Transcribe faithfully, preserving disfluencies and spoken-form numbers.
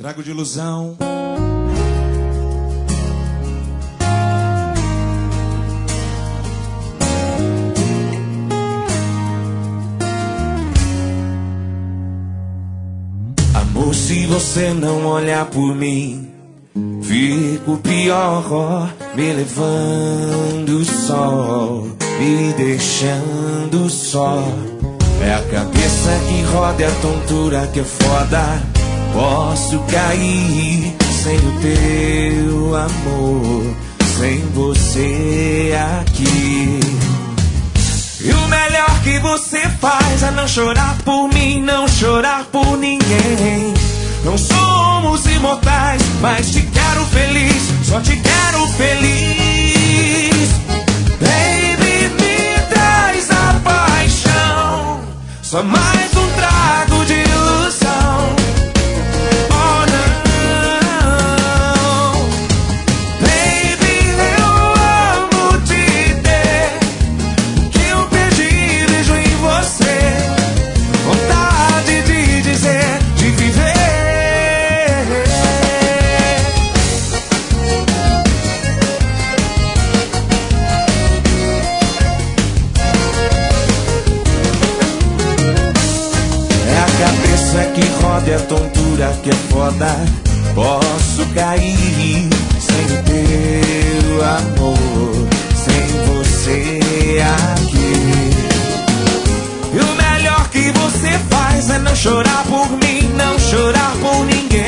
Trago de ilusão. Amor, se você não olhar por mim, fico pior, me levando só, me deixando só. É a cabeça que roda, é a tontura que é foda. Posso cair sem o teu amor, sem você aqui. E o melhor que você faz é não chorar por mim, não chorar por ninguém. Não somos imortais, mas te quero feliz, só te quero feliz. Baby, me traz a paixão, só mais um trago de ilusão. Oh não, baby, eu amo te ter, que eu perdi vejo em você, vontade de dizer, de viver. Que roda, é a tontura que é foda. Posso cair sem o teu amor, sem você aqui. E o melhor que você faz é não chorar por mim, não chorar por ninguém.